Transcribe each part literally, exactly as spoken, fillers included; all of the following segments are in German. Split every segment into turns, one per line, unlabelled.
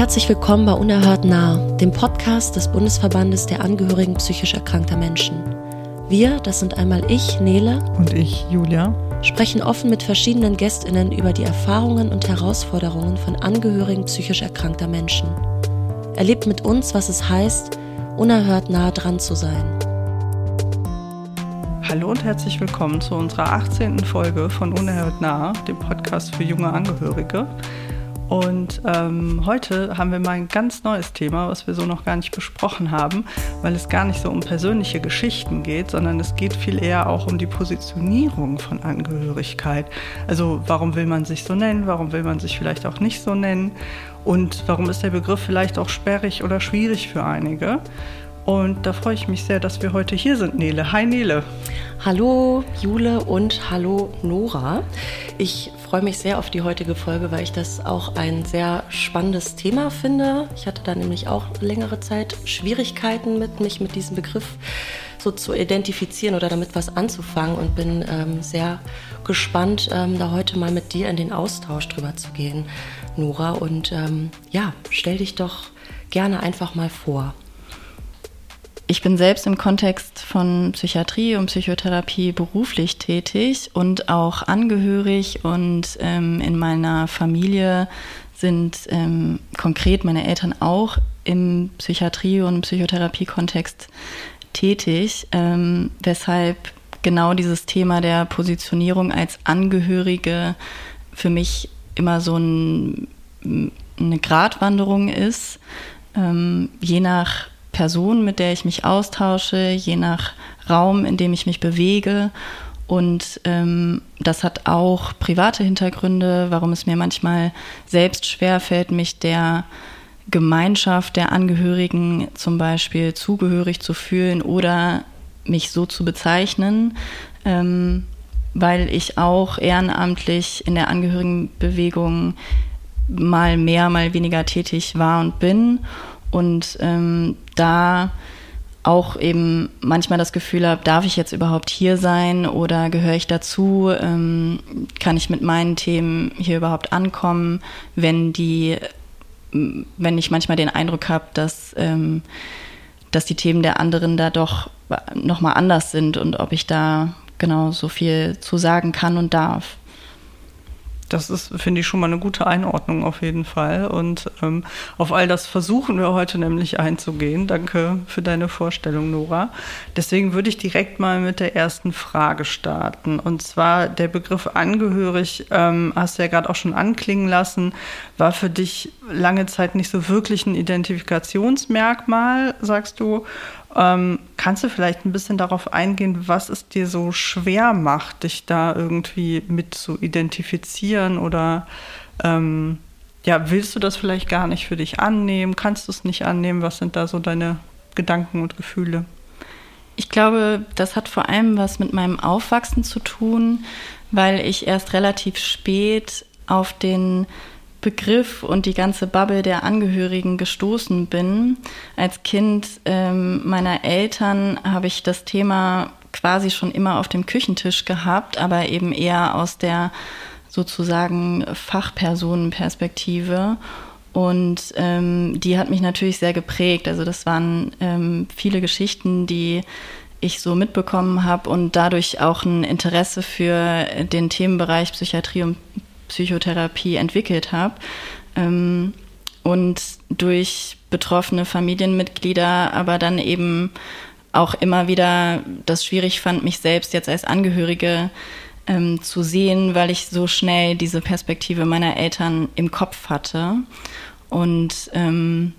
Herzlich willkommen bei Unerhört nah, dem Podcast des Bundesverbandes der Angehörigen psychisch erkrankter Menschen. Wir, das sind einmal ich, Nele,
und ich, Julia,
sprechen offen mit verschiedenen GästInnen über die Erfahrungen und Herausforderungen von Angehörigen psychisch erkrankter Menschen. Erlebt mit uns, was es heißt, unerhört nah dran zu sein.
Hallo und herzlich willkommen zu unserer achtzehnten Folge von Unerhört nah, dem Podcast für junge Angehörige. Und ähm, heute haben wir mal ein ganz neues Thema, was wir so noch gar nicht besprochen haben, weil es gar nicht so um persönliche Geschichten geht, sondern es geht viel eher auch um die Positionierung von Angehörigkeit. Also warum will man sich so nennen, warum will man sich vielleicht auch nicht so nennen und warum ist der Begriff vielleicht auch sperrig oder schwierig für einige. Und da freue ich mich sehr, dass wir heute hier sind, Nele. Hi Nele.
Hallo Jule und hallo Nora. Ich freue mich sehr auf die heutige Folge, weil ich das auch ein sehr spannendes Thema finde. Ich hatte da nämlich auch längere Zeit Schwierigkeiten mit, mich mit diesem Begriff so zu identifizieren oder damit was anzufangen und bin ähm, sehr gespannt, ähm, da heute mal mit dir in den Austausch drüber zu gehen, Nora. Und ähm, ja, stell dich doch gerne einfach mal vor.
Ich bin selbst im Kontext von Psychiatrie und Psychotherapie beruflich tätig und auch angehörig und ähm, in meiner Familie sind ähm, konkret meine Eltern auch im Psychiatrie- und Psychotherapie-Kontext tätig, ähm, weshalb genau dieses Thema der Positionierung als Angehörige für mich immer so ein, eine Gratwanderung ist, ähm, je nach Person, mit der ich mich austausche, je nach Raum, in dem ich mich bewege. Und ähm, das hat auch private Hintergründe, warum es mir manchmal selbst schwerfällt, mich der Gemeinschaft der Angehörigen zum Beispiel zugehörig zu fühlen oder mich so zu bezeichnen, ähm, weil ich auch ehrenamtlich in der Angehörigenbewegung mal mehr, mal weniger tätig war und bin. Und ähm, da auch eben manchmal das Gefühl habe, darf ich jetzt überhaupt hier sein oder gehöre ich dazu? Ähm, kann ich mit meinen Themen hier überhaupt ankommen, wenn die, wenn ich manchmal den Eindruck habe, dass, ähm, dass die Themen der anderen da doch nochmal anders sind und ob ich da genau so viel zu sagen kann und darf.
Das ist, finde ich, schon mal eine gute Einordnung auf jeden Fall. Und ähm, auf all das versuchen wir heute nämlich einzugehen. Danke für deine Vorstellung, Nora. Deswegen würde ich direkt mal mit der ersten Frage starten. Und zwar der Begriff angehörig, ähm, hast du ja gerade auch schon anklingen lassen, war für dich lange Zeit nicht so wirklich ein Identifikationsmerkmal, sagst du. Ähm, kannst du vielleicht ein bisschen darauf eingehen, was es dir so schwer macht, dich da irgendwie mit zu identifizieren oder ähm, ja, willst du das vielleicht gar nicht für dich annehmen? Kannst du es nicht annehmen? Was sind da so deine Gedanken und Gefühle?
Ich glaube, das hat vor allem was mit meinem Aufwachsen zu tun, weil ich erst relativ spät auf den Begriff und die ganze Bubble der Angehörigen gestoßen bin. Als Kind ähm, meiner Eltern habe ich das Thema quasi schon immer auf dem Küchentisch gehabt, aber eben eher aus der sozusagen Fachpersonenperspektive. Und ähm, die hat mich natürlich sehr geprägt. Also das waren ähm, viele Geschichten, die ich so mitbekommen habe und dadurch auch ein Interesse für den Themenbereich Psychiatrie und Psychotherapie entwickelt habe ähm, und durch betroffene Familienmitglieder aber dann eben auch immer wieder das schwierig fand, mich selbst jetzt als Angehörige ähm, zu sehen, weil ich so schnell diese Perspektive meiner Eltern im Kopf hatte. Und, ähm,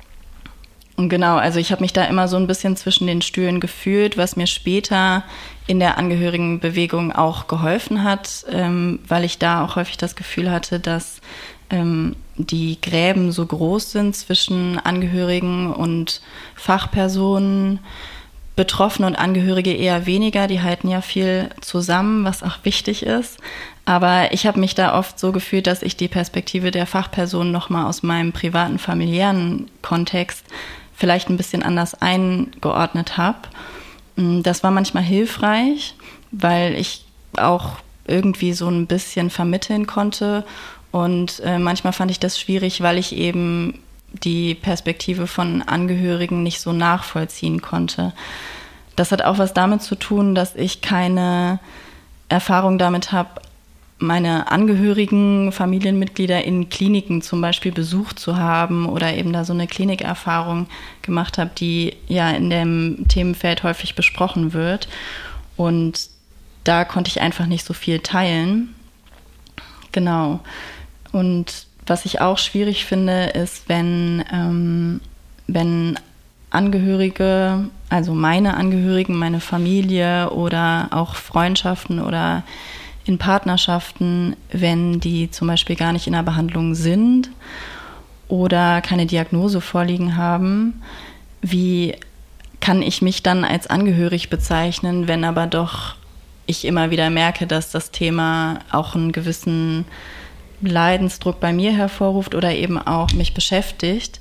und genau, also ich habe mich da immer so ein bisschen zwischen den Stühlen gefühlt, was mir später in der Angehörigenbewegung auch geholfen hat, ähm, weil ich da auch häufig das Gefühl hatte, dass ähm, die Gräben so groß sind zwischen Angehörigen und Fachpersonen, Betroffene und Angehörige eher weniger, die halten ja viel zusammen, was auch wichtig ist. Aber ich habe mich da oft so gefühlt, dass ich die Perspektive der Fachperson nochmal aus meinem privaten, familiären Kontext vielleicht ein bisschen anders eingeordnet habe. Das war manchmal hilfreich, weil ich auch irgendwie so ein bisschen vermitteln konnte. Und äh, manchmal fand ich das schwierig, weil ich eben die Perspektive von Angehörigen nicht so nachvollziehen konnte. Das hat auch was damit zu tun, dass ich keine Erfahrung damit habe, meine Angehörigen, Familienmitglieder in Kliniken zum Beispiel besucht zu haben oder eben da so eine Klinikerfahrung gemacht habe, die ja in dem Themenfeld häufig besprochen wird. Und da konnte ich einfach nicht so viel teilen. Genau. Und was ich auch schwierig finde, ist, wenn, ähm, wenn Angehörige, also meine Angehörigen, meine Familie oder auch Freundschaften oder in Partnerschaften, wenn die zum Beispiel gar nicht in der Behandlung sind oder keine Diagnose vorliegen haben, wie kann ich mich dann als angehörig bezeichnen, wenn aber doch ich immer wieder merke, dass das Thema auch einen gewissen Leidensdruck bei mir hervorruft oder eben auch mich beschäftigt.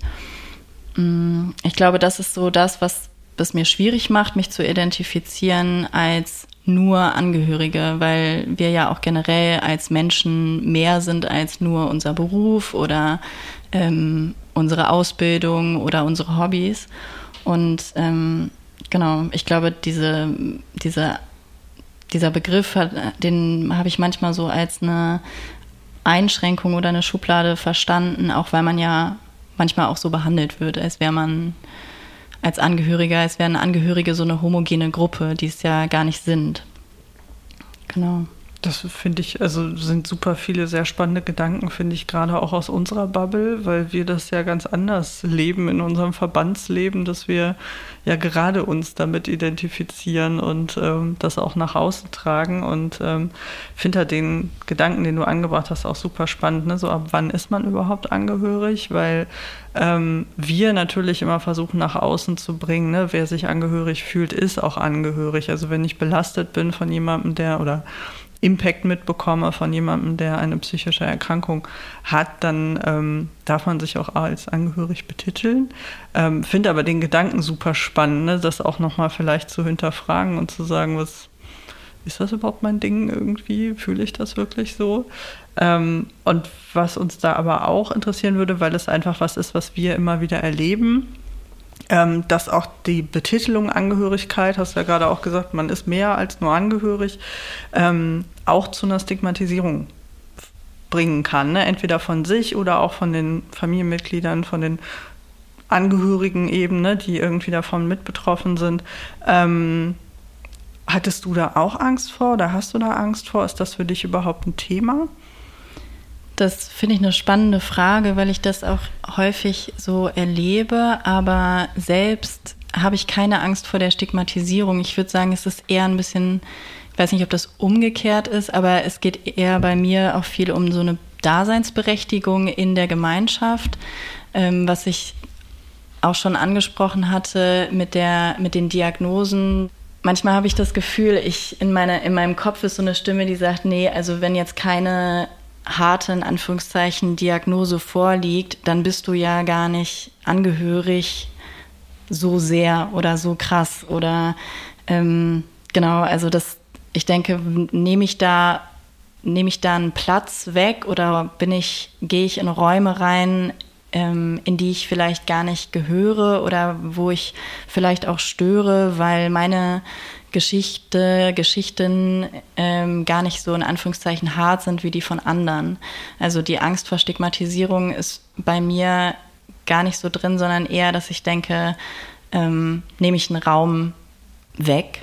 Ich glaube, das ist so das, was es mir schwierig macht, mich zu identifizieren als nur Angehörige, weil wir ja auch generell als Menschen mehr sind als nur unser Beruf oder ähm, unsere Ausbildung oder unsere Hobbys. Und ähm, genau, ich glaube, diese, diese, dieser Begriff, hat, den habe ich manchmal so als eine Einschränkung oder eine Schublade verstanden, auch weil man ja manchmal auch so behandelt wird, als wäre man als Angehöriger, als wären Angehörige so eine homogene Gruppe, die es ja gar nicht sind. Genau.
Das finde ich, also sind super viele sehr spannende Gedanken, finde ich, gerade auch aus unserer Bubble, weil wir das ja ganz anders leben in unserem Verbandsleben, dass wir ja gerade uns damit identifizieren und ähm, das auch nach außen tragen. Und ähm, finde halt den Gedanken, den du angebracht hast, auch super spannend, ne? So ab wann ist man überhaupt angehörig? Weil ähm, wir natürlich immer versuchen, nach außen zu bringen, ne? Wer sich angehörig fühlt, ist auch angehörig. Also wenn ich belastet bin von jemandem, der oder Impact mitbekomme von jemandem, der eine psychische Erkrankung hat, dann ähm, darf man sich auch als angehörig betiteln. Ähm, finde aber den Gedanken super spannend, ne? Das auch nochmal vielleicht zu hinterfragen und zu sagen, was ist das überhaupt mein Ding irgendwie? Fühle ich das wirklich so? Ähm, und was uns da aber auch interessieren würde, weil es einfach was ist, was wir immer wieder erleben, Ähm, dass auch die Betitelung Angehörigkeit, hast du ja gerade auch gesagt, man ist mehr als nur angehörig, ähm, auch zu einer Stigmatisierung bringen kann, ne? Entweder von sich oder auch von den Familienmitgliedern, von den Angehörigen eben, ne? Die irgendwie davon mit betroffen sind. Ähm, hattest du da auch Angst vor oder hast du da Angst vor? Ist das für dich überhaupt ein Thema?
Das finde ich eine spannende Frage, weil ich das auch häufig so erlebe, aber selbst habe ich keine Angst vor der Stigmatisierung. Ich würde sagen, es ist eher ein bisschen, ich weiß nicht, ob das umgekehrt ist, aber es geht eher bei mir auch viel um so eine Daseinsberechtigung in der Gemeinschaft, ähm, was ich auch schon angesprochen hatte mit der, mit den Diagnosen. Manchmal habe ich das Gefühl, ich in meiner, in meinem Kopf ist so eine Stimme, die sagt, nee, also wenn jetzt keine harte, in Anführungszeichen, Diagnose vorliegt, dann bist du ja gar nicht angehörig so sehr oder so krass oder ähm, genau, also das, ich denke, nehme ich da, nehme ich da einen Platz weg oder bin ich, gehe ich in Räume rein, ähm, in die ich vielleicht gar nicht gehöre oder wo ich vielleicht auch störe, weil meine Geschichte, Geschichten ähm, gar nicht so in Anführungszeichen hart sind wie die von anderen. Also die Angst vor Stigmatisierung ist bei mir gar nicht so drin, sondern eher, dass ich denke, ähm, nehme ich einen Raum weg.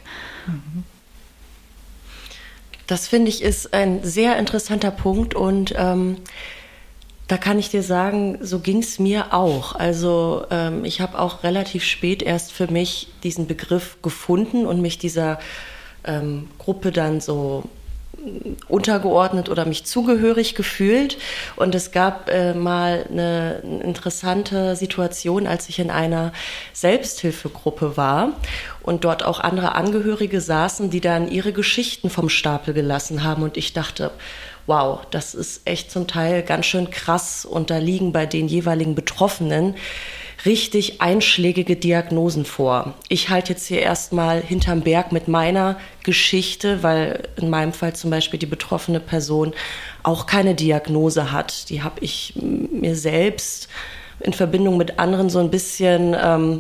Das finde ich ist ein sehr interessanter Punkt und ähm, da kann ich dir sagen, so ging es mir auch. Also ähm, ich habe auch relativ spät erst für mich diesen Begriff gefunden und mich dieser ähm, Gruppe dann so untergeordnet oder mich zugehörig gefühlt. Und es gab äh, mal eine, eine interessante Situation, als ich in einer Selbsthilfegruppe war und dort auch andere Angehörige saßen, die dann ihre Geschichten vom Stapel gelassen haben. Und ich dachte, wow, das ist echt zum Teil ganz schön krass und da liegen bei den jeweiligen Betroffenen richtig einschlägige Diagnosen vor. Ich halte jetzt hier erstmal hinterm Berg mit meiner Geschichte, weil in meinem Fall zum Beispiel die betroffene Person auch keine Diagnose hat. Die habe ich mir selbst in Verbindung mit anderen so ein bisschen ähm,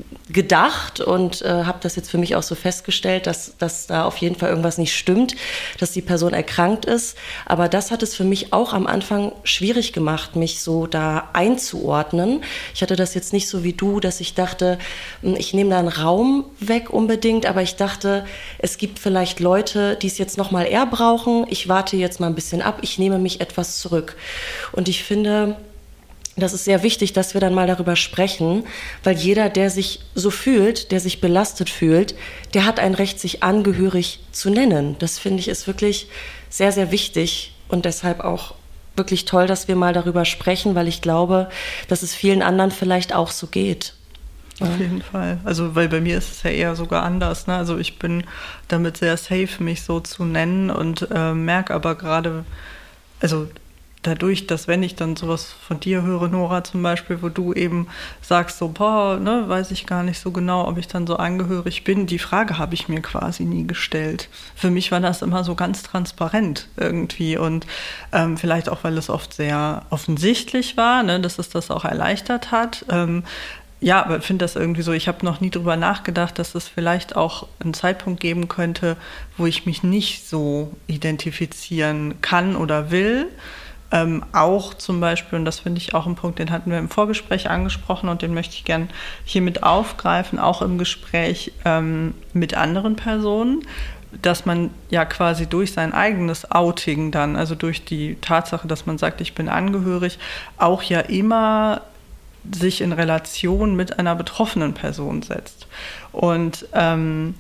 gedacht und äh, habe das jetzt für mich auch so festgestellt, dass, dass da auf jeden Fall irgendwas nicht stimmt, dass die Person erkrankt ist. Aber das hat es für mich auch am Anfang schwierig gemacht, mich so da einzuordnen. Ich hatte das jetzt nicht so wie du, dass ich dachte, ich nehme da einen Raum weg unbedingt, aber ich dachte, es gibt vielleicht Leute, die es jetzt noch mal eher brauchen. Ich warte jetzt mal ein bisschen ab, ich nehme mich etwas zurück. Und ich finde, das ist sehr wichtig, dass wir dann mal darüber sprechen, weil jeder, der sich so fühlt, der sich belastet fühlt, der hat ein Recht, sich angehörig zu nennen. Das finde ich ist wirklich sehr, sehr wichtig und deshalb auch wirklich toll, dass wir mal darüber sprechen, weil ich glaube, dass es vielen anderen vielleicht auch so geht.
Auf jeden Fall. Also, weil bei mir ist es ja eher sogar anders. Ne? Also ich bin damit sehr safe, mich so zu nennen und äh, merke aber gerade, also dadurch, dass wenn ich dann sowas von dir höre, Nora zum Beispiel, wo du eben sagst so, boah, ne, weiß ich gar nicht so genau, ob ich dann so angehörig bin, die Frage habe ich mir quasi nie gestellt. Für mich war das immer so ganz transparent irgendwie und ähm, vielleicht auch, weil es oft sehr offensichtlich war, ne, dass es das auch erleichtert hat. Ähm, ja, aber ich finde das irgendwie so, ich habe noch nie drüber nachgedacht, dass es vielleicht auch einen Zeitpunkt geben könnte, wo ich mich nicht so identifizieren kann oder will. Ähm, auch zum Beispiel, und das finde ich auch ein Punkt, den hatten wir im Vorgespräch angesprochen und den möchte ich gern hier mit aufgreifen, auch im Gespräch ähm, mit anderen Personen, dass man ja quasi durch sein eigenes Outing dann, also durch die Tatsache, dass man sagt, ich bin angehörig, auch ja immer sich in Relation mit einer betroffenen Person setzt. Und ähm,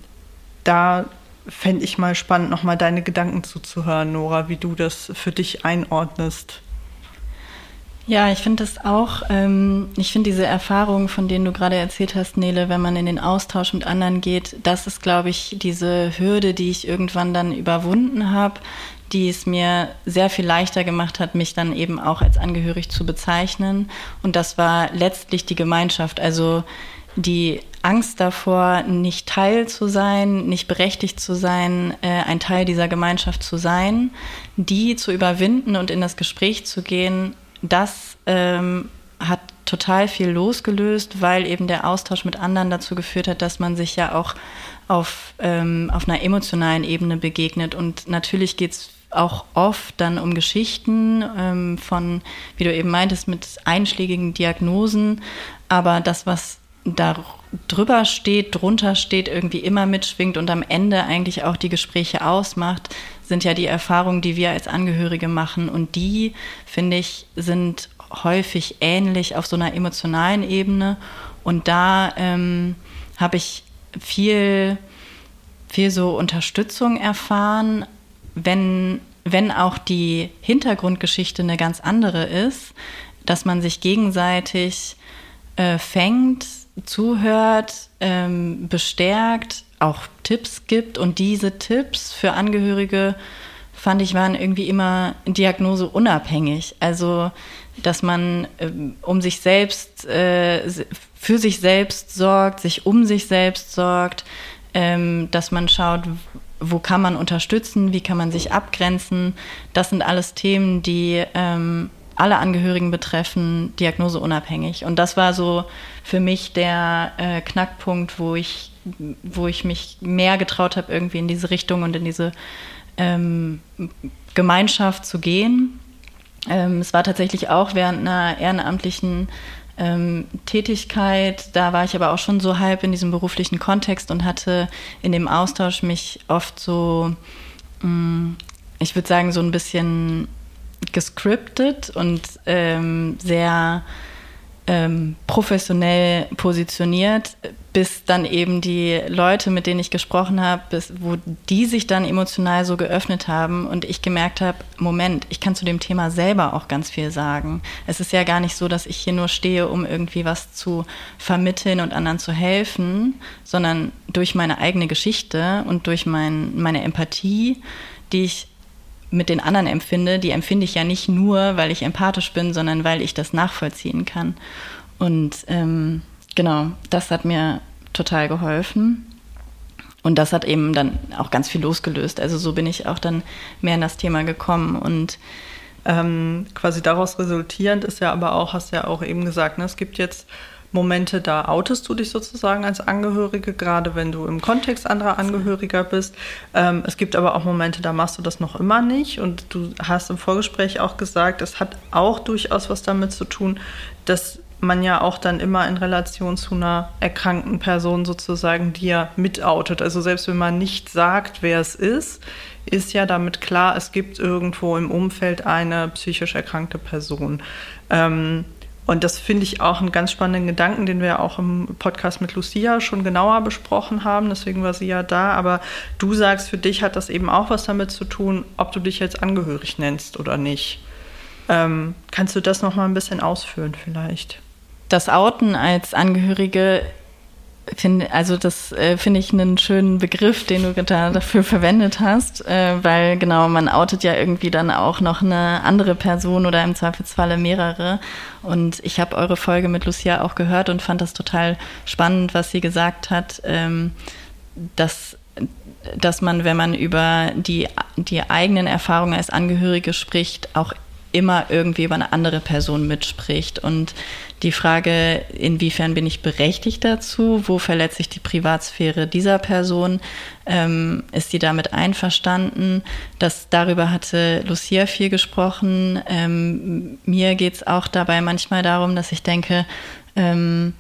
da fände ich mal spannend, nochmal deine Gedanken zuzuhören, Nora, wie du das für dich einordnest.
Ja, ich finde das auch, ähm, ich finde diese Erfahrungen, von denen du gerade erzählt hast, Nele, wenn man in den Austausch mit anderen geht, das ist, glaube ich, diese Hürde, die ich irgendwann dann überwunden habe, die es mir sehr viel leichter gemacht hat, mich dann eben auch als angehörig zu bezeichnen. Und das war letztlich die Gemeinschaft, also die Angst davor, nicht Teil zu sein, nicht berechtigt zu sein, äh, ein Teil dieser Gemeinschaft zu sein, die zu überwinden und in das Gespräch zu gehen, das ähm, hat total viel losgelöst, weil eben der Austausch mit anderen dazu geführt hat, dass man sich ja auch auf, ähm, auf einer emotionalen Ebene begegnet. Und natürlich geht's auch oft dann um Geschichten ähm, von, wie du eben meintest, mit einschlägigen Diagnosen. Aber das, was da drüber steht, drunter steht, irgendwie immer mitschwingt und am Ende eigentlich auch die Gespräche ausmacht, sind ja die Erfahrungen, die wir als Angehörige machen. Und die, finde ich, sind häufig ähnlich auf so einer emotionalen Ebene. Und da ähm, habe ich viel, viel so Unterstützung erfahren, wenn, wenn auch die Hintergrundgeschichte eine ganz andere ist, dass man sich gegenseitig äh, fängt, zuhört, ähm, bestärkt, auch Tipps gibt. Und diese Tipps für Angehörige, fand ich, waren irgendwie immer diagnoseunabhängig. Also, dass man ähm, um sich selbst, äh, für sich selbst sorgt, sich um sich selbst sorgt, ähm, dass man schaut, wo kann man unterstützen, wie kann man sich abgrenzen. Das sind alles Themen, die ähm, alle Angehörigen betreffen, diagnoseunabhängig. Und das war so für mich der äh, Knackpunkt, wo ich, wo ich mich mehr getraut habe, irgendwie in diese Richtung und in diese ähm, Gemeinschaft zu gehen. Ähm, es war tatsächlich auch während einer ehrenamtlichen ähm, Tätigkeit, da war ich aber auch schon so halb in diesem beruflichen Kontext und hatte in dem Austausch mich oft so, mh, ich würde sagen, so ein bisschen gescriptet und ähm, sehr ähm, professionell positioniert, bis dann eben die Leute, mit denen ich gesprochen habe, bis, wo die sich dann emotional so geöffnet haben und ich gemerkt habe, Moment, ich kann zu dem Thema selber auch ganz viel sagen. Es ist ja gar nicht so, dass ich hier nur stehe, um irgendwie was zu vermitteln und anderen zu helfen, sondern durch meine eigene Geschichte und durch mein, meine Empathie, die ich mit den anderen empfinde, die empfinde ich ja nicht nur, weil ich empathisch bin, sondern weil ich das nachvollziehen kann. Und ähm, genau, das hat mir total geholfen. Und das hat eben dann auch ganz viel losgelöst. Also so bin ich auch dann mehr in das Thema gekommen. Und
Ähm, quasi daraus resultierend ist ja aber auch, hast du ja auch eben gesagt, ne, es gibt jetzt Momente, da outest du dich sozusagen als Angehörige, gerade wenn du im Kontext anderer Angehöriger bist. Ähm, es gibt aber auch Momente, da machst du das noch immer nicht. Und du hast im Vorgespräch auch gesagt, es hat auch durchaus was damit zu tun, dass man ja auch dann immer in Relation zu einer erkrankten Person sozusagen dir mitoutet. Also selbst wenn man nicht sagt, wer es ist, ist ja damit klar, es gibt irgendwo im Umfeld eine psychisch erkrankte Person. Ähm, Und das finde ich auch einen ganz spannenden Gedanken, den wir ja auch im Podcast mit Lucia schon genauer besprochen haben. Deswegen war sie ja da. Aber du sagst, für dich hat das eben auch was damit zu tun, ob du dich jetzt angehörig nennst oder nicht. Ähm, kannst du das noch mal ein bisschen ausführen vielleicht?
Das Outen als Angehörige, find, also das äh, finde ich einen schönen Begriff, den du da dafür verwendet hast, äh, weil genau, man outet ja irgendwie dann auch noch eine andere Person oder im Zweifelsfalle mehrere. Und ich habe eure Folge mit Lucia auch gehört und fand das total spannend, was sie gesagt hat, ähm, dass, dass man, wenn man über die, die eigenen Erfahrungen als Angehörige spricht, auch immer irgendwie über eine andere Person mitspricht. Und die Frage, inwiefern bin ich berechtigt dazu, wo verletze ich die Privatsphäre dieser Person, ähm, ist sie damit einverstanden? Das, darüber hatte Lucia viel gesprochen. Ähm, mir geht es auch dabei manchmal darum, dass ich denke, ähm,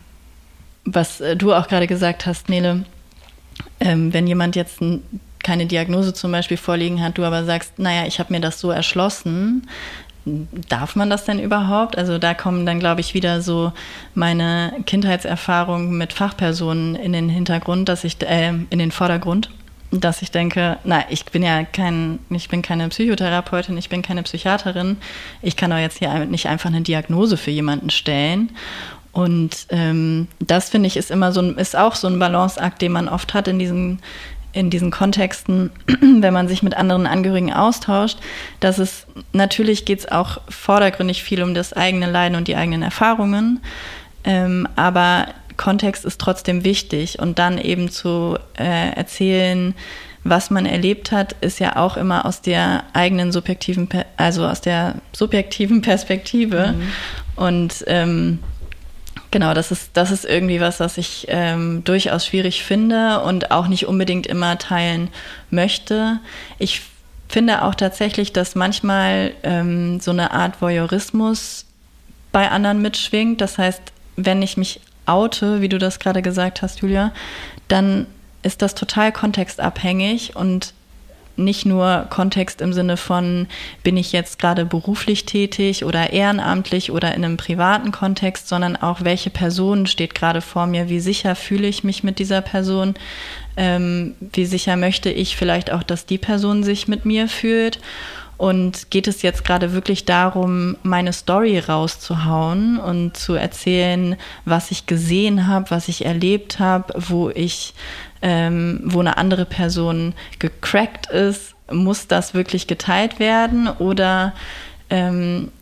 was du auch gerade gesagt hast, Nele, ähm, wenn jemand jetzt ein, keine Diagnose zum Beispiel vorliegen hat, du aber sagst, naja, ich habe mir das so erschlossen, darf man das denn überhaupt? Also da kommen dann, glaube ich, wieder so meine Kindheitserfahrungen mit Fachpersonen in den Hintergrund, dass ich äh, in den Vordergrund, dass ich denke, na, ich bin ja kein, ich bin keine Psychotherapeutin, ich bin keine Psychiaterin, ich kann doch jetzt hier nicht einfach eine Diagnose für jemanden stellen. Und ähm, das finde ich ist immer so ein, ist auch so ein Balanceakt, den man oft hat in diesen in diesen Kontexten, wenn man sich mit anderen Angehörigen austauscht, dass es, natürlich geht es auch vordergründig viel um das eigene Leiden und die eigenen Erfahrungen, ähm, aber Kontext ist trotzdem wichtig und dann eben zu äh, erzählen, was man erlebt hat, ist ja auch immer aus der eigenen subjektiven, also aus der subjektiven Perspektive mhm. und ähm, genau, das ist, das ist irgendwie was, was ich ähm, durchaus schwierig finde und auch nicht unbedingt immer teilen möchte. Ich finde auch tatsächlich, dass manchmal ähm, so eine Art Voyeurismus bei anderen mitschwingt. Das heißt, wenn ich mich oute, wie du das gerade gesagt hast, Julia, dann ist das total kontextabhängig und nicht nur Kontext im Sinne von, bin ich jetzt gerade beruflich tätig oder ehrenamtlich oder in einem privaten Kontext, sondern auch, welche Person steht gerade vor mir, wie sicher fühle ich mich mit dieser Person, ähm, wie sicher möchte ich vielleicht auch, dass die Person sich mit mir fühlt. Und geht es jetzt gerade wirklich darum, meine Story rauszuhauen und zu erzählen, was ich gesehen habe, was ich erlebt habe, wo ich, ähm, wo eine andere Person gecrackt ist? Muss das wirklich geteilt werden oder ähm,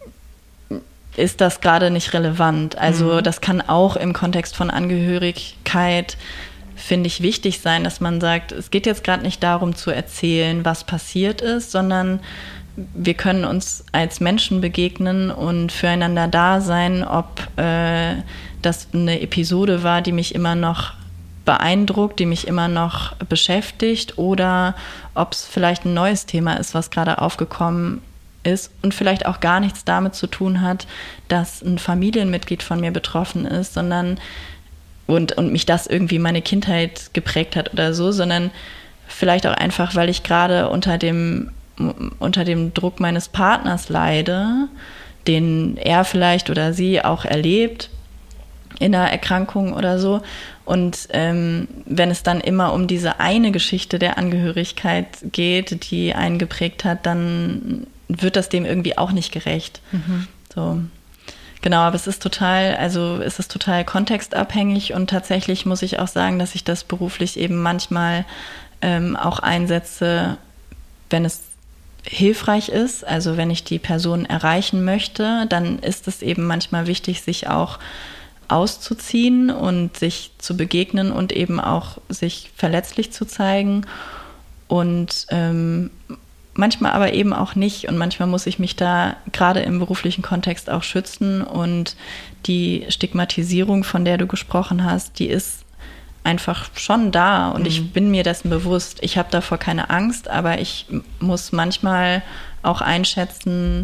ist das gerade nicht relevant? Also mhm. das kann auch im Kontext von Angehörigkeit, finde ich, wichtig sein, dass man sagt, es geht jetzt gerade nicht darum zu erzählen, was passiert ist, sondern wir können uns als Menschen begegnen und füreinander da sein, ob äh, das eine Episode war, die mich immer noch beeindruckt, die mich immer noch beschäftigt oder ob es vielleicht ein neues Thema ist, was gerade aufgekommen ist und vielleicht auch gar nichts damit zu tun hat, dass ein Familienmitglied von mir betroffen ist, sondern und, und mich das irgendwie meine Kindheit geprägt hat oder so, sondern vielleicht auch einfach, weil ich gerade unter dem unter dem Druck meines Partners leide, den er vielleicht oder sie auch erlebt in einer Erkrankung oder so. Und ähm, wenn es dann immer um diese eine Geschichte der Angehörigkeit geht, die einen geprägt hat, dann wird das dem irgendwie auch nicht gerecht. Mhm. So. Genau, aber es ist total, also es ist total kontextabhängig und tatsächlich muss ich auch sagen, dass ich das beruflich eben manchmal ähm, auch einsetze, wenn es hilfreich ist, also wenn ich die Person erreichen möchte, dann ist es eben manchmal wichtig, sich auch auszuziehen und sich zu begegnen und eben auch sich verletzlich zu zeigen. Und ähm, manchmal aber eben auch nicht. Und manchmal muss ich mich da gerade im beruflichen Kontext auch schützen. Und die Stigmatisierung, von der du gesprochen hast, die ist einfach schon da. Und mhm. ich bin mir dessen bewusst. Ich habe davor keine Angst, aber ich muss manchmal auch einschätzen,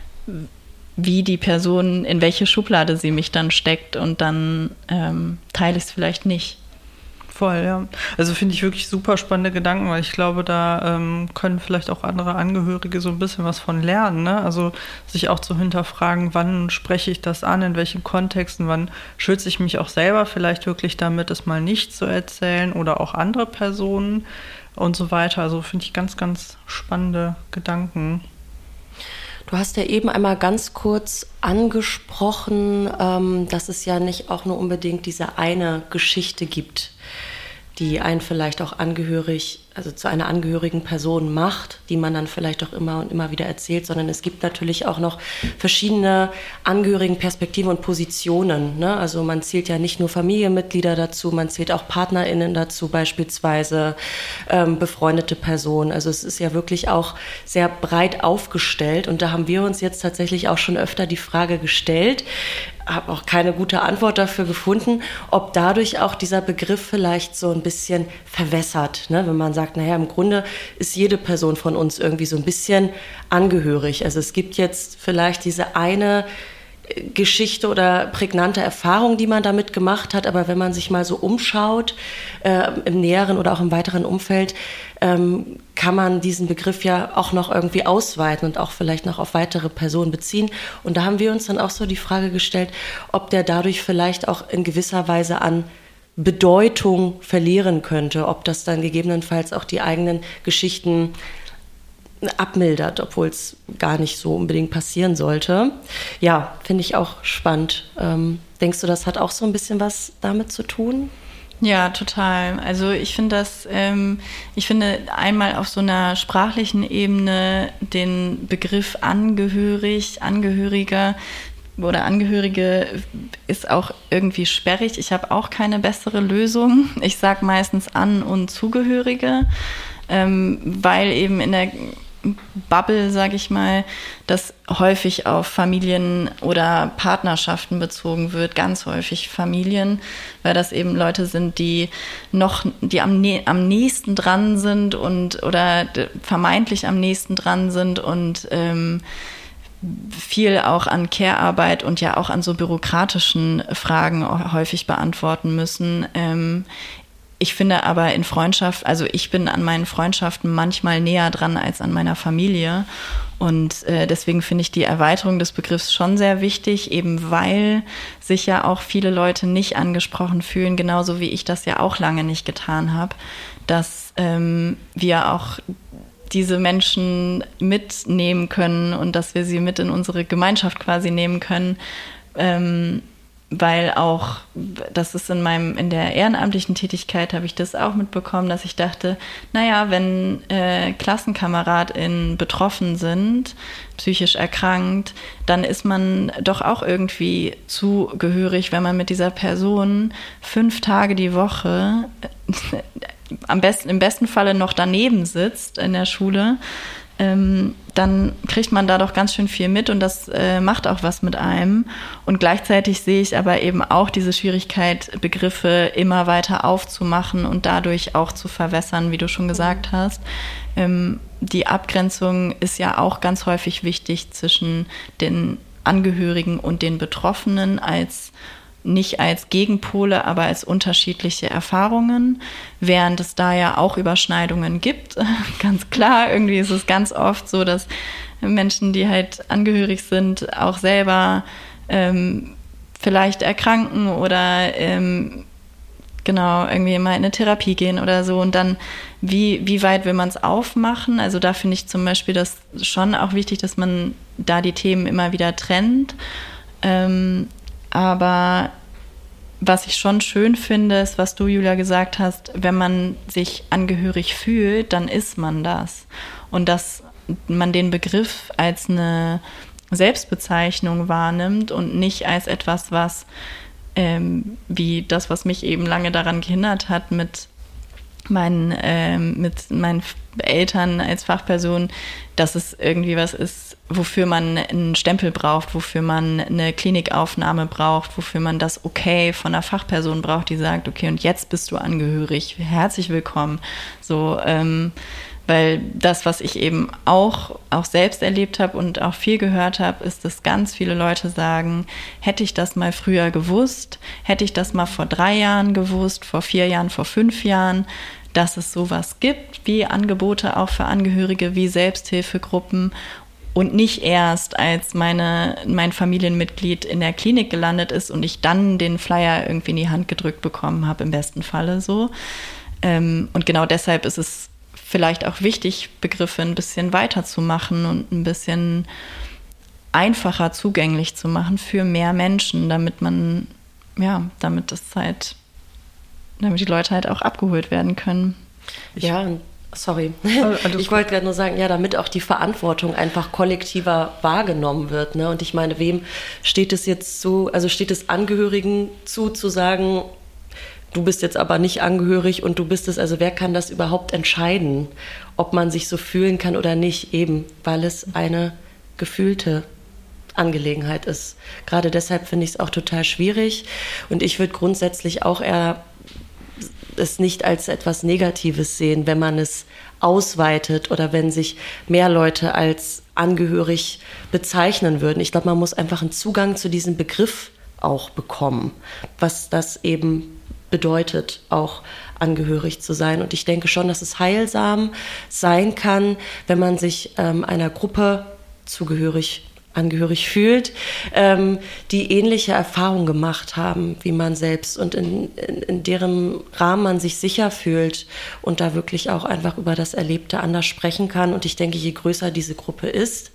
wie die Person, in welche Schublade sie mich dann steckt. Und dann ähm, teile ich es vielleicht nicht.
Voll, ja. Also finde ich wirklich super spannende Gedanken, weil ich glaube, da ähm, können vielleicht auch andere Angehörige so ein bisschen was von lernen, ne? Also sich auch zu hinterfragen, wann spreche ich das an, in welchen Kontexten, wann schütze ich mich auch selber vielleicht wirklich damit, es mal nicht zu erzählen oder auch andere Personen und so weiter. Also finde ich ganz, ganz spannende Gedanken.
Du hast ja eben einmal ganz kurz angesprochen, ähm, dass es ja nicht auch nur unbedingt diese eine Geschichte gibt, die einen vielleicht auch angehörig, also zu einer angehörigen Person macht, die man dann vielleicht auch immer und immer wieder erzählt, sondern es gibt natürlich auch noch verschiedene Angehörigenperspektiven und Positionen, ne? Also man zählt ja nicht nur Familienmitglieder dazu, man zählt auch PartnerInnen dazu, beispielsweise ähm, befreundete Personen. Also es ist ja wirklich auch sehr breit aufgestellt und da haben wir uns jetzt tatsächlich auch schon öfter die Frage gestellt, habe auch keine gute Antwort dafür gefunden, ob dadurch auch dieser Begriff vielleicht so ein bisschen verwässert, ne? Wenn man sagt, naja, im Grunde ist jede Person von uns irgendwie so ein bisschen angehörig. Also es gibt jetzt vielleicht diese eine Geschichte oder prägnante Erfahrung, die man damit gemacht hat, aber wenn man sich mal so umschaut, äh, im näheren oder auch im weiteren Umfeld, ähm, kann man diesen Begriff ja auch noch irgendwie ausweiten und auch vielleicht noch auf weitere Personen beziehen. Und da haben wir uns dann auch so die Frage gestellt, ob der dadurch vielleicht auch in gewisser Weise an Bedeutung verlieren könnte, ob das dann gegebenenfalls auch die eigenen Geschichten abmildert, obwohl es gar nicht so unbedingt passieren sollte. Ja, finde ich auch spannend. Ähm, denkst du, das hat auch so ein bisschen was damit zu tun?
Ja, total. Also ich finde das, ähm, ich finde einmal auf so einer sprachlichen Ebene den Begriff angehörig, Angehöriger oder Angehörige ist auch irgendwie sperrig. Ich habe auch keine bessere Lösung. Ich sage meistens An- und Zugehörige, ähm, weil eben in der Bubble, sage ich mal, das häufig auf Familien oder Partnerschaften bezogen wird, ganz häufig Familien, weil das eben Leute sind, die noch, die am, am nächsten dran sind und oder vermeintlich am nächsten dran sind und ähm, viel auch an Care-Arbeit und ja auch an so bürokratischen Fragen häufig beantworten müssen. Ähm, Ich finde aber in Freundschaft, also ich bin an meinen Freundschaften manchmal näher dran als an meiner Familie. Und äh, deswegen finde ich die Erweiterung des Begriffs schon sehr wichtig, eben weil sich ja auch viele Leute nicht angesprochen fühlen, genauso wie ich das ja auch lange nicht getan habe, dass ähm, wir auch diese Menschen mitnehmen können und dass wir sie mit in unsere Gemeinschaft quasi nehmen können, ähm, weil auch, das ist in meinem, in der ehrenamtlichen Tätigkeit habe ich das auch mitbekommen, dass ich dachte, naja, wenn äh, KlassenkameradInnen betroffen sind, psychisch erkrankt, dann ist man doch auch irgendwie zugehörig, wenn man mit dieser Person fünf Tage die Woche am besten, im besten Falle noch daneben sitzt in der Schule, ähm, dann kriegt man da doch ganz schön viel mit und das äh, macht auch was mit einem. Und gleichzeitig sehe ich aber eben auch diese Schwierigkeit, Begriffe immer weiter aufzumachen und dadurch auch zu verwässern, wie du schon gesagt hast. Ähm, die Abgrenzung ist ja auch ganz häufig wichtig zwischen den Angehörigen und den Betroffenen als nicht als Gegenpole, aber als unterschiedliche Erfahrungen, während es da ja auch Überschneidungen gibt. Ganz klar, irgendwie ist es ganz oft so, dass Menschen, die halt angehörig sind, auch selber ähm, vielleicht erkranken oder ähm, genau irgendwie mal in eine Therapie gehen oder so. Und dann, wie, wie weit will man es aufmachen? Also da finde ich zum Beispiel das schon auch wichtig, dass man da die Themen immer wieder trennt. Ähm, Aber was ich schon schön finde, ist, was du, Julia, gesagt hast, wenn man sich angehörig fühlt, dann ist man das. Und dass man den Begriff als eine Selbstbezeichnung wahrnimmt und nicht als etwas, was, ähm, wie das, was mich eben lange daran gehindert hat, mit meinen, ähm, mit meinen Eltern als Fachperson, dass es irgendwie was ist, wofür man einen Stempel braucht, wofür man eine Klinikaufnahme braucht, wofür man das Okay von einer Fachperson braucht, die sagt, okay, und jetzt bist du angehörig, herzlich willkommen. So, ähm, weil das, was ich eben auch, auch selbst erlebt habe und auch viel gehört habe, ist, dass ganz viele Leute sagen, hätte ich das mal früher gewusst, hätte ich das mal vor drei Jahren gewusst, vor vier Jahren, vor fünf Jahren, dass es sowas gibt, wie Angebote auch für Angehörige, wie Selbsthilfegruppen und nicht erst, als meine, mein Familienmitglied in der Klinik gelandet ist und ich dann den Flyer irgendwie in die Hand gedrückt bekommen habe, im besten Falle so. Und genau deshalb ist es vielleicht auch wichtig, Begriffe ein bisschen weiterzumachen und ein bisschen einfacher zugänglich zu machen für mehr Menschen, damit man, ja, damit das halt, damit die Leute halt auch abgeholt werden können.
Ich, ja, sorry. Ich wollte gerade nur sagen, ja, damit auch die Verantwortung einfach kollektiver wahrgenommen wird, ne? Und ich meine, wem steht es jetzt zu, also steht es Angehörigen zu, zu sagen, du bist jetzt aber nicht angehörig und du bist es, also wer kann das überhaupt entscheiden, ob man sich so fühlen kann oder nicht, eben, weil es eine gefühlte Angelegenheit ist. Gerade deshalb finde ich es auch total schwierig und ich würde grundsätzlich auch eher es nicht als etwas Negatives sehen, wenn man es ausweitet oder wenn sich mehr Leute als angehörig bezeichnen würden. Ich glaube, man muss einfach einen Zugang zu diesem Begriff auch bekommen, was das eben bedeutet, auch angehörig zu sein. Und ich denke schon, dass es heilsam sein kann, wenn man sich ähm, einer Gruppe zugehörig, angehörig fühlt, ähm, die ähnliche Erfahrungen gemacht haben wie man selbst und in, in, in deren Rahmen man sich sicher fühlt und da wirklich auch einfach über das Erlebte anders sprechen kann. Und ich denke, je größer diese Gruppe ist,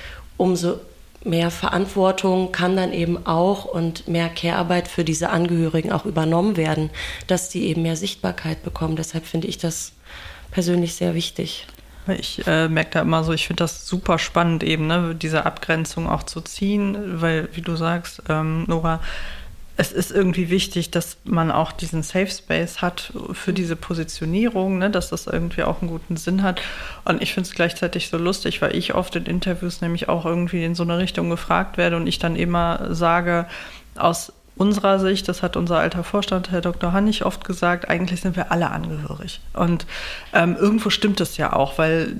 umso mehr Verantwortung kann dann eben auch und mehr Care-Arbeit für diese Angehörigen auch übernommen werden, dass die eben mehr Sichtbarkeit bekommen. Deshalb finde ich das persönlich sehr wichtig.
Ich äh, merke da immer so, ich finde das super spannend eben, ne, diese Abgrenzung auch zu ziehen, weil, wie du sagst, ähm, Nora, es ist irgendwie wichtig, dass man auch diesen Safe Space hat für diese Positionierung, ne, dass das irgendwie auch einen guten Sinn hat. Und ich finde es gleichzeitig so lustig, weil ich oft in Interviews nämlich auch irgendwie in so eine Richtung gefragt werde und ich dann immer sage, aus unserer Sicht, das hat unser alter Vorstand, Herr Doktor Hannig, oft gesagt, eigentlich sind wir alle angehörig. Und ähm, irgendwo stimmt es ja auch, weil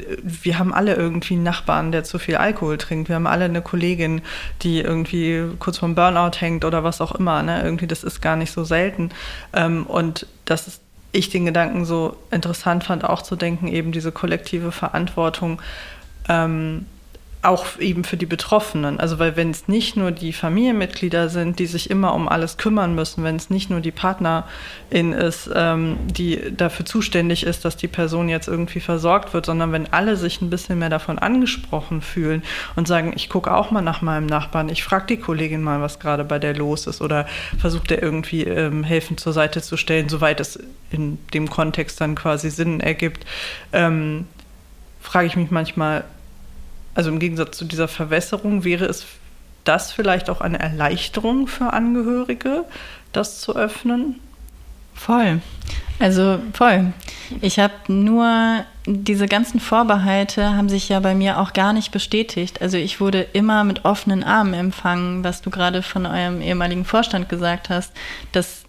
wir haben alle irgendwie einen Nachbarn, der zu viel Alkohol trinkt. Wir haben alle eine Kollegin, die irgendwie kurz vorm Burnout hängt oder was auch immer. Ne? Irgendwie, das ist gar nicht so selten. Ähm, und das ist, ich den Gedanken so interessant fand, auch zu denken, eben diese kollektive Verantwortung, ähm, auch eben für die Betroffenen. Also weil wenn es nicht nur die Familienmitglieder sind, die sich immer um alles kümmern müssen, wenn es nicht nur die Partnerin ist, ähm, die dafür zuständig ist, dass die Person jetzt irgendwie versorgt wird, sondern wenn alle sich ein bisschen mehr davon angesprochen fühlen und sagen, ich gucke auch mal nach meinem Nachbarn, ich frage die Kollegin mal, was gerade bei der los ist oder versuche der irgendwie ähm, helfend zur Seite zu stellen, soweit es in dem Kontext dann quasi Sinn ergibt, ähm, frage ich mich manchmal, also im Gegensatz zu dieser Verwässerung, wäre es das vielleicht auch eine Erleichterung für Angehörige, das zu öffnen?
Voll. Also voll. Ich habe nur, diese ganzen Vorbehalte haben sich ja bei mir auch gar nicht bestätigt. Also ich wurde immer mit offenen Armen empfangen, was du gerade von eurem ehemaligen Vorstand gesagt hast, dass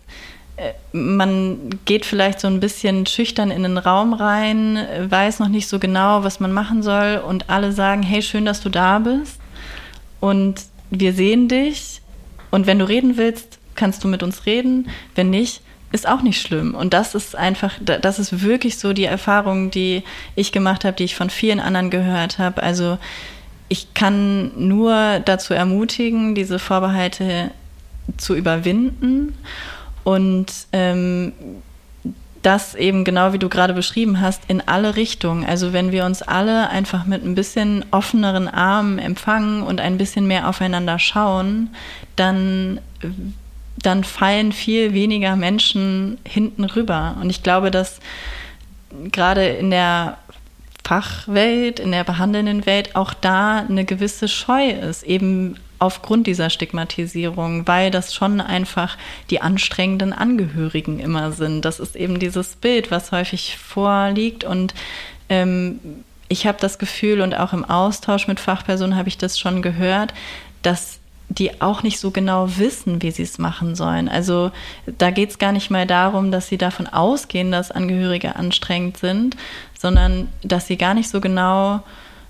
man geht vielleicht so ein bisschen schüchtern in den Raum rein, weiß noch nicht so genau, was man machen soll und alle sagen, hey, schön, dass du da bist und wir sehen dich und wenn du reden willst, kannst du mit uns reden, wenn nicht, ist auch nicht schlimm und das ist einfach, das ist wirklich so die Erfahrung, die ich gemacht habe, die ich von vielen anderen gehört habe, also ich kann nur dazu ermutigen, diese Vorbehalte zu überwinden. Und ähm, das eben genau wie du gerade beschrieben hast, in alle Richtungen. Also wenn wir uns alle einfach mit ein bisschen offeneren Armen empfangen und ein bisschen mehr aufeinander schauen, dann, dann fallen viel weniger Menschen hinten rüber. Und ich glaube, dass gerade in der Fachwelt, in der behandelnden Welt auch da eine gewisse Scheu ist, eben aufgrund dieser Stigmatisierung, weil das schon einfach die anstrengenden Angehörigen immer sind. Das ist eben dieses Bild, was häufig vorliegt. Und ähm, ich habe das Gefühl, und auch im Austausch mit Fachpersonen habe ich das schon gehört, dass die auch nicht so genau wissen, wie sie es machen sollen. Also da geht es gar nicht mal darum, dass sie davon ausgehen, dass Angehörige anstrengend sind, sondern dass sie gar nicht so genau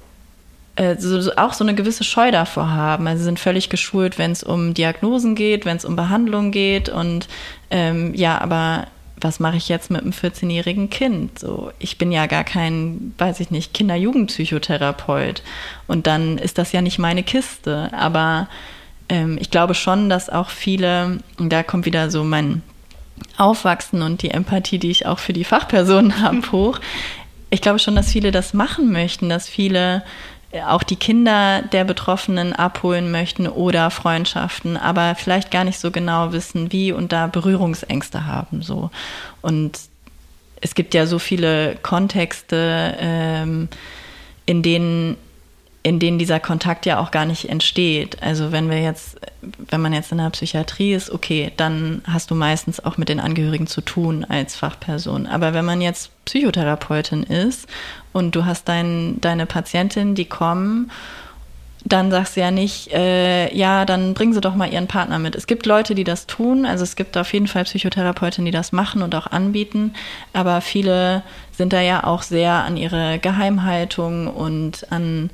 äh, so, auch so eine gewisse Scheu davor haben. Also sie sind völlig geschult, wenn es um Diagnosen geht, wenn es um Behandlung geht. Und ähm, ja, aber was mache ich jetzt mit einem vierzehnjährigen Kind? So, ich bin ja gar kein, weiß ich nicht, Kinder-Jugendpsychotherapeut. Und dann ist das ja nicht meine Kiste. Aber ich glaube schon, dass auch viele, und da kommt wieder so mein Aufwachsen und die Empathie, die ich auch für die Fachpersonen habe, hoch. Ich glaube schon, dass viele das machen möchten, dass viele auch die Kinder der Betroffenen abholen möchten oder Freundschaften, aber vielleicht gar nicht so genau wissen, wie und da Berührungsängste haben. So. Und es gibt ja so viele Kontexte, ähm, in denen in denen dieser Kontakt ja auch gar nicht entsteht. Also wenn wir jetzt, wenn man jetzt in der Psychiatrie ist, okay, dann hast du meistens auch mit den Angehörigen zu tun als Fachperson. Aber wenn man jetzt Psychotherapeutin ist und du hast dein, deine Patientin, die kommen, dann sagst du ja nicht, äh, ja, dann bringen sie doch mal ihren Partner mit. Es gibt Leute, die das tun, also es gibt auf jeden Fall Psychotherapeutinnen, die das machen und auch anbieten, aber viele sind da ja auch sehr an ihre Geheimhaltung und an,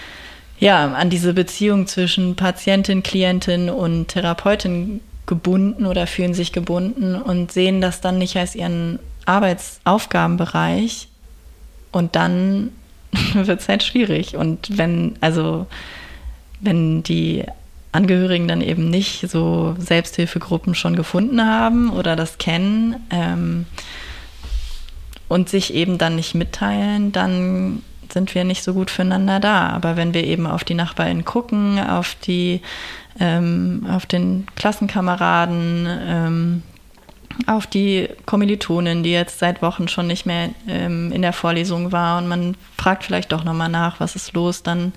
ja, an diese Beziehung zwischen Patientin, Klientin und Therapeutin gebunden oder fühlen sich gebunden und sehen das dann nicht als ihren Arbeitsaufgabenbereich und dann wird es halt schwierig. Und wenn, also, wenn die Angehörigen dann eben nicht so Selbsthilfegruppen schon gefunden haben oder das kennen ähm, und sich eben dann nicht mitteilen, dann sind wir nicht so gut füreinander da. Aber wenn wir eben auf die Nachbarin gucken, auf die, ähm, auf den Klassenkameraden, ähm, auf die Kommilitonin, die jetzt seit Wochen schon nicht mehr ähm, in der Vorlesung war und man fragt vielleicht doch nochmal nach, was ist los, dann,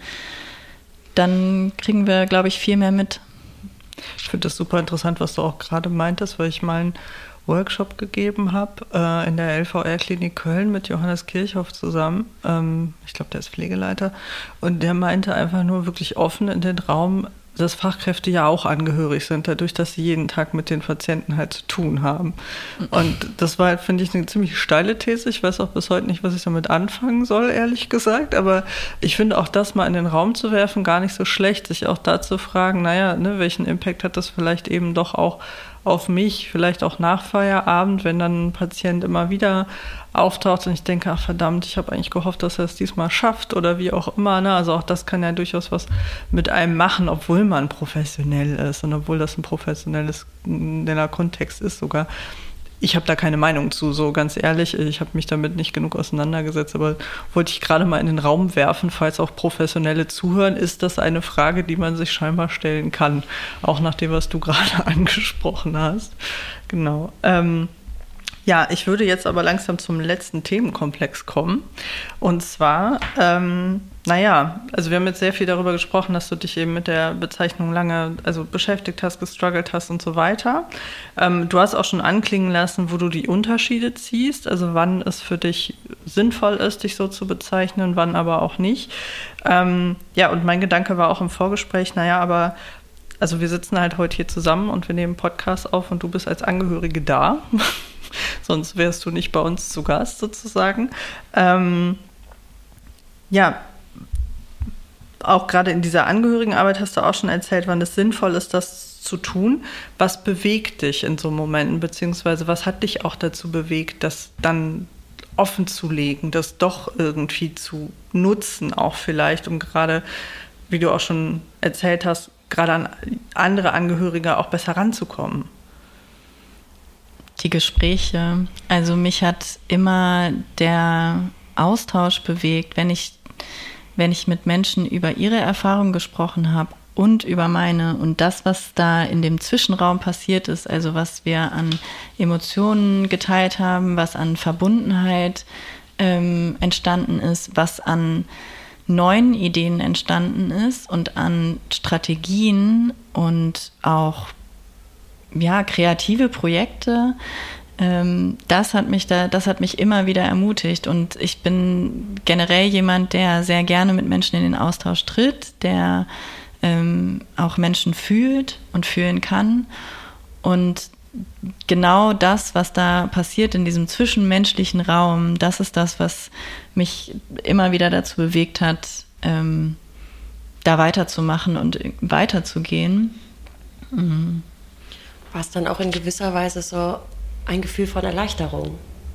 dann kriegen wir, glaube ich, viel mehr mit.
Ich finde das super interessant, was du auch gerade meintest, weil ich mal einen Workshop gegeben habe äh, in der L V R-Klinik Köln mit Johannes Kirchhoff zusammen. Ähm, ich glaube, der ist Pflegeleiter. Und der meinte einfach nur wirklich offen in den Raum, dass Fachkräfte ja auch angehörig sind, dadurch, dass sie jeden Tag mit den Patienten halt zu tun haben. Und das war, finde ich, eine ziemlich steile These. Ich weiß auch bis heute nicht, was ich damit anfangen soll, ehrlich gesagt. Aber ich finde auch das mal in den Raum zu werfen gar nicht so schlecht, sich auch da zu fragen, naja, ne, welchen Impact hat das vielleicht eben doch auch auf mich, vielleicht auch nach Feierabend, wenn dann ein Patient immer wieder auftaucht und ich denke, ach verdammt, ich habe eigentlich gehofft, dass er es diesmal schafft oder wie auch immer. Ne? Also auch das kann ja durchaus was mit einem machen, obwohl man professionell ist und obwohl das ein professionelles Kontext ist sogar. Ich habe da keine Meinung zu, so ganz ehrlich. Ich habe mich damit nicht genug auseinandergesetzt, aber wollte ich gerade mal in den Raum werfen, falls auch Professionelle zuhören, ist das eine Frage, die man sich scheinbar stellen kann, auch nach dem, was du gerade angesprochen hast. Genau. Ähm, ja, ich würde jetzt aber langsam zum letzten Themenkomplex kommen. Und zwar, ähm, naja, also wir haben jetzt sehr viel darüber gesprochen, dass du dich eben mit der Bezeichnung lange also beschäftigt hast, gestruggelt hast und so weiter. Ähm, du hast auch schon anklingen lassen, wo du die Unterschiede ziehst, also wann es für dich sinnvoll ist, dich so zu bezeichnen, wann aber auch nicht. Ähm, ja, und mein Gedanke war auch im Vorgespräch, naja, aber also wir sitzen halt heute hier zusammen und wir nehmen Podcast auf und du bist als Angehörige da. Sonst wärst du nicht bei uns zu Gast sozusagen. Ähm, ja, auch gerade in dieser Angehörigenarbeit hast du auch schon erzählt, wann es sinnvoll ist, das zu tun. Was bewegt dich in so Momenten, beziehungsweise was hat dich auch dazu bewegt, das dann offen zu legen, das doch irgendwie zu nutzen, auch vielleicht, um gerade, wie du auch schon erzählt hast, gerade an andere Angehörige auch besser ranzukommen?
Die Gespräche. Also mich hat immer der Austausch bewegt, wenn ich, wenn ich mit Menschen über ihre Erfahrungen gesprochen habe und über meine und das, was da in dem Zwischenraum passiert ist, also was wir an Emotionen geteilt haben, was an Verbundenheit ähm, entstanden ist, was an neuen Ideen entstanden ist und an Strategien und auch ja, kreative Projekte. Ähm, das hat mich da, das hat mich immer wieder ermutigt. Und ich bin generell jemand, der sehr gerne mit Menschen in den Austausch tritt, der ähm, auch Menschen fühlt und fühlen kann. Und genau das, was da passiert in diesem zwischenmenschlichen Raum, das ist das, was mich immer wieder dazu bewegt hat, ähm, da weiterzumachen und weiterzugehen. Mhm.
War es dann auch in gewisser Weise so ein Gefühl von Erleichterung?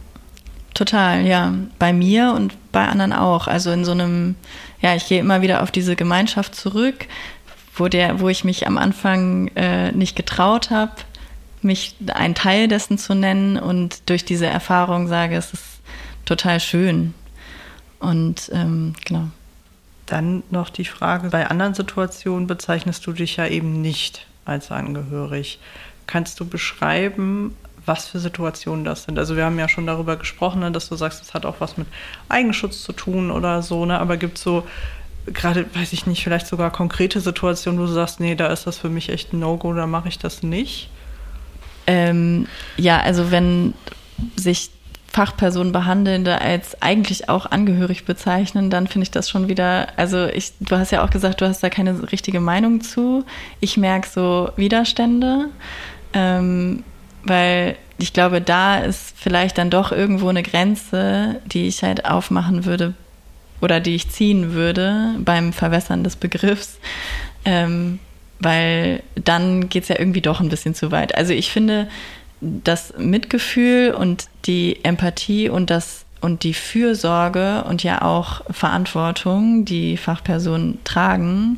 Total, ja. Bei mir und bei anderen auch. Also in so einem, ja, ich gehe immer wieder auf diese Gemeinschaft zurück, wo der, wo ich mich am Anfang äh, nicht getraut habe, mich ein Teil dessen zu nennen, und durch diese Erfahrung sage, es ist total schön. Und ähm, genau.
Dann noch die Frage, bei anderen Situationen bezeichnest du dich ja eben nicht als angehörig. Kannst du beschreiben, was für Situationen das sind? Also wir haben ja schon darüber gesprochen, ne, dass du sagst, es hat auch was mit Eigenschutz zu tun oder so, ne? Aber gibt es so gerade, weiß ich nicht, vielleicht sogar konkrete Situationen, wo du sagst, nee, da ist das für mich echt ein No-Go, da mache ich das nicht?
Ähm, ja, also wenn sich Fachpersonen Behandelnde als eigentlich auch angehörig bezeichnen, dann finde ich das schon wieder, also ich, du hast ja auch gesagt, du hast da keine richtige Meinung zu. Ich merke so Widerstände, ähm, weil ich glaube, da ist vielleicht dann doch irgendwo eine Grenze, die ich halt aufmachen würde oder die ich ziehen würde beim Verwässern des Begriffs, ähm, weil dann geht es ja irgendwie doch ein bisschen zu weit. Also ich finde, das Mitgefühl und die Empathie und das und die Fürsorge und ja auch Verantwortung, die Fachpersonen tragen,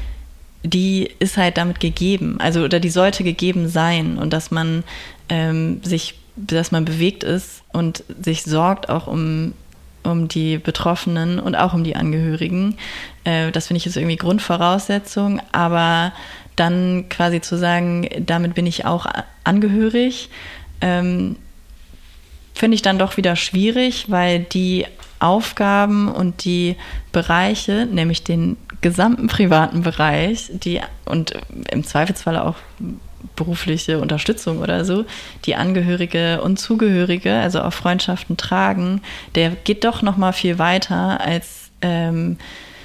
die ist halt damit gegeben, also oder die sollte gegeben sein, und dass man ähm, sich, dass man bewegt ist und sich sorgt auch um um die Betroffenen und auch um die Angehörigen. Äh, das finde ich ist irgendwie Grundvoraussetzung, aber dann quasi zu sagen, damit bin ich auch angehörig, ähm, finde ich dann doch wieder schwierig, weil die Aufgaben und die Bereiche, nämlich den gesamten privaten Bereich, die und im Zweifelsfall auch berufliche Unterstützung oder so, die Angehörige und Zugehörige, also auch Freundschaften tragen, der geht doch noch mal viel weiter als ähm,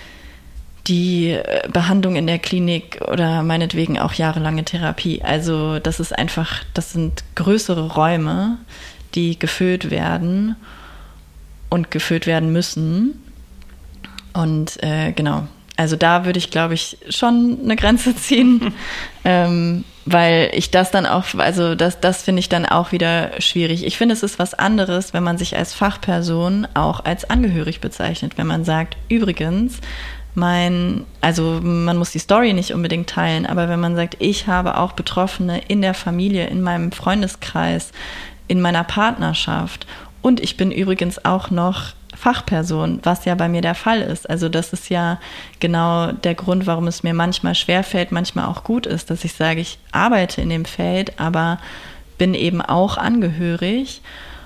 die Behandlung in der Klinik oder meinetwegen auch jahrelange Therapie. Also das ist einfach, das sind größere Räume, die gefüllt werden und gefüllt werden müssen. Und äh, genau, also da würde ich, glaube ich, schon eine Grenze ziehen, ähm, weil ich das dann auch, also das, das finde ich dann auch wieder schwierig. Ich finde, es ist was anderes, wenn man sich als Fachperson auch als angehörig bezeichnet, wenn man sagt, übrigens, mein, also man muss die Story nicht unbedingt teilen, aber wenn man sagt, ich habe auch Betroffene in der Familie, in meinem Freundeskreis, in meiner Partnerschaft, und ich bin übrigens auch noch Fachperson, was ja bei mir der Fall ist. Also das ist ja genau der Grund, warum es mir manchmal schwerfällt, manchmal auch gut ist, dass ich sage, ich arbeite in dem Feld, aber bin eben auch angehörig.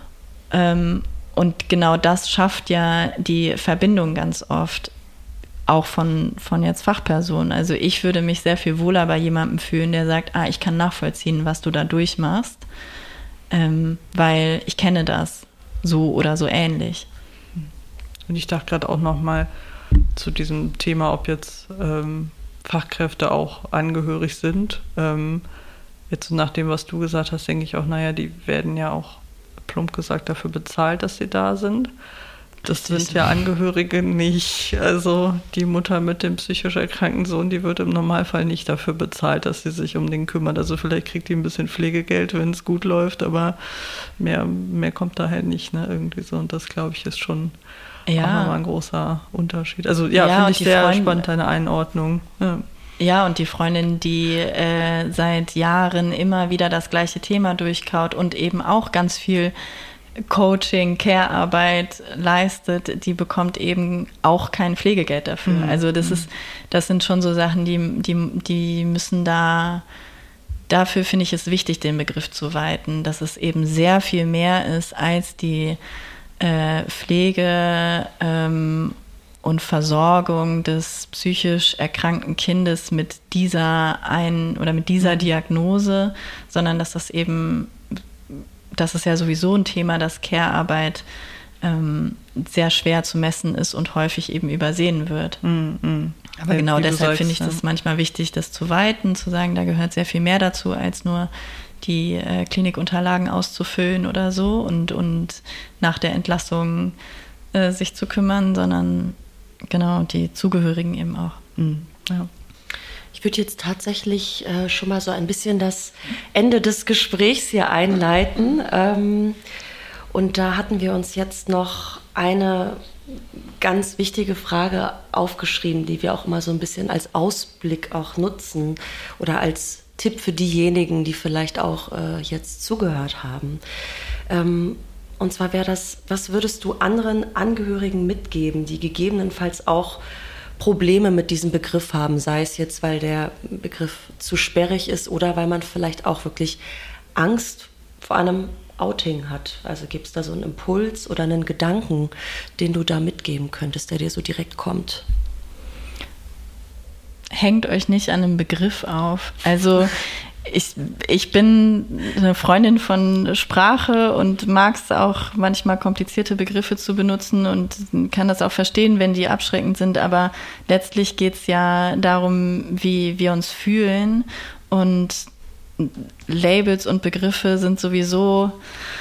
Und genau das schafft ja die Verbindung ganz oft, auch von, von jetzt Fachpersonen. Also ich würde mich sehr viel wohler bei jemandem fühlen, der sagt, ah, ich kann nachvollziehen, was du da durchmachst, ähm, weil ich kenne das so oder so ähnlich.
Und ich dachte gerade auch noch mal zu diesem Thema, ob jetzt ähm, Fachkräfte auch angehörig sind. Ähm, jetzt nach dem, was du gesagt hast, denke ich auch, naja, die werden ja auch plump gesagt dafür bezahlt, dass sie da sind. Das sind ja Angehörige nicht. Also die Mutter mit dem psychisch erkrankten Sohn, die wird im Normalfall nicht dafür bezahlt, dass sie sich um den kümmert. Also vielleicht kriegt die ein bisschen Pflegegeld, wenn es gut läuft, aber mehr, mehr kommt da halt nicht, ne, irgendwie so. Und das, glaube ich, ist schon ja. auch nochmal ein großer Unterschied. Also ja, ja, finde ich sehr Freund- spannend, deine Einordnung. Ja.
Ja, und die Freundin, die äh, seit Jahren immer wieder das gleiche Thema durchkaut und eben auch ganz viel Coaching, Care-Arbeit leistet, die bekommt eben auch kein Pflegegeld dafür. Mhm. Also das ist, das sind schon so Sachen, die, die, die müssen da, dafür finde ich es wichtig, den Begriff zu weiten, dass es eben sehr viel mehr ist als die äh, Pflege ähm, und Versorgung des psychisch erkrankten Kindes mit dieser ein oder mit dieser Diagnose, sondern dass das eben, das ist ja sowieso ein Thema, dass Care-Arbeit ähm, sehr schwer zu messen ist und häufig eben übersehen wird. Mm, mm. Aber genau Wie deshalb finde ich das ja. manchmal wichtig, das zu weiten, zu sagen, da gehört sehr viel mehr dazu, als nur die äh, Klinikunterlagen auszufüllen oder so und, und nach der Entlassung äh, sich zu kümmern, sondern genau die Zugehörigen eben auch. Mm, ja.
Ich würde jetzt tatsächlich äh, schon mal so ein bisschen das Ende des Gesprächs hier einleiten. Ähm, und da hatten wir uns jetzt noch eine ganz wichtige Frage aufgeschrieben, die wir auch immer so ein bisschen als Ausblick auch nutzen oder als Tipp für diejenigen, die vielleicht auch äh, jetzt zugehört haben. Ähm, und zwar wäre das, was würdest du anderen Angehörigen mitgeben, die gegebenenfalls auch Probleme mit diesem Begriff haben, sei es jetzt, weil der Begriff zu sperrig ist oder weil man vielleicht auch wirklich Angst vor einem Outing hat. Also gibt es da so einen Impuls oder einen Gedanken, den du da mitgeben könntest, der dir so direkt kommt?
Hängt euch nicht an einem Begriff auf. Also ich, ich bin eine Freundin von Sprache und mag es auch manchmal komplizierte Begriffe zu benutzen und kann das auch verstehen, wenn die abschreckend sind. Aber letztlich geht es ja darum, wie wir uns fühlen, und Labels und Begriffe sind sowieso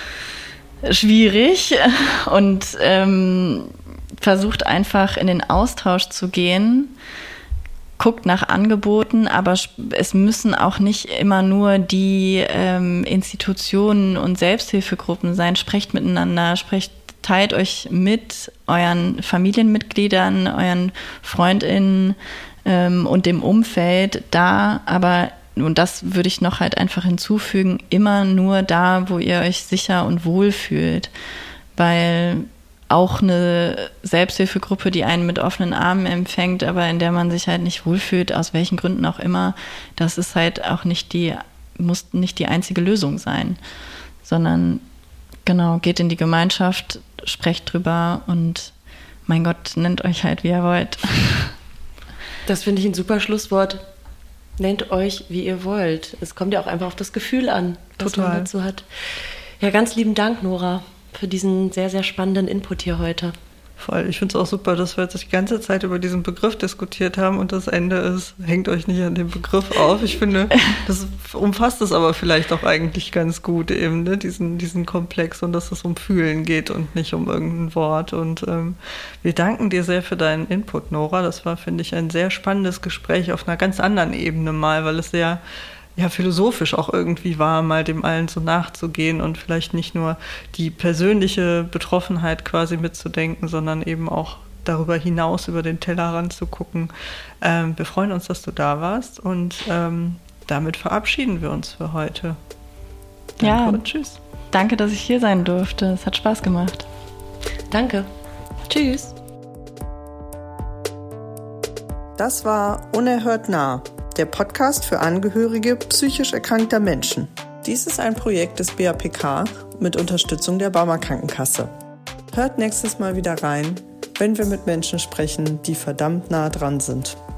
schwierig, und ähm, versucht einfach in den Austausch zu gehen, guckt nach Angeboten, aber es müssen auch nicht immer nur die ähm, Institutionen und Selbsthilfegruppen sein. Sprecht miteinander, sprecht, teilt euch mit euren Familienmitgliedern, euren FreundInnen ähm, und dem Umfeld da, aber und das würde ich noch halt einfach hinzufügen, immer nur da, wo ihr euch sicher und wohl fühlt. Weil auch eine Selbsthilfegruppe, die einen mit offenen Armen empfängt, aber in der man sich halt nicht wohlfühlt, aus welchen Gründen auch immer, das ist halt auch nicht die, muss nicht die einzige Lösung sein. Sondern genau, geht in die Gemeinschaft, sprecht drüber und mein Gott, nennt euch halt, wie ihr wollt.
Das finde ich ein super Schlusswort. Nennt euch, wie ihr wollt. Es kommt ja auch einfach auf das Gefühl an, was Total. man dazu hat. Ja, ganz lieben Dank, Nora, für diesen sehr, sehr spannenden Input hier heute.
Voll. Ich finde es auch super, dass wir jetzt die ganze Zeit über diesen Begriff diskutiert haben und das Ende ist, hängt euch nicht an dem Begriff auf. Ich finde, das umfasst es aber vielleicht auch eigentlich ganz gut eben, ne? diesen, diesen Komplex, und dass es um Fühlen geht und nicht um irgendein Wort. Und ähm, wir danken dir sehr für deinen Input, Nora. Das war, finde ich, ein sehr spannendes Gespräch auf einer ganz anderen Ebene mal, weil es sehr ja, philosophisch auch irgendwie war, mal dem allen so nachzugehen und vielleicht nicht nur die persönliche Betroffenheit quasi mitzudenken, sondern eben auch darüber hinaus über den Tellerrand zu gucken. Ähm, wir freuen uns, dass du da warst, und ähm, damit verabschieden wir uns für heute.
Danke ja, und tschüss. Danke, dass ich hier sein durfte. Es hat Spaß gemacht.
Danke. Tschüss.
Das war Unerhört nah, der Podcast für Angehörige psychisch erkrankter Menschen. Dies ist ein Projekt des B A P K mit Unterstützung der Barmer Krankenkasse. Hört nächstes Mal wieder rein, wenn wir mit Menschen sprechen, die verdammt nah dran sind.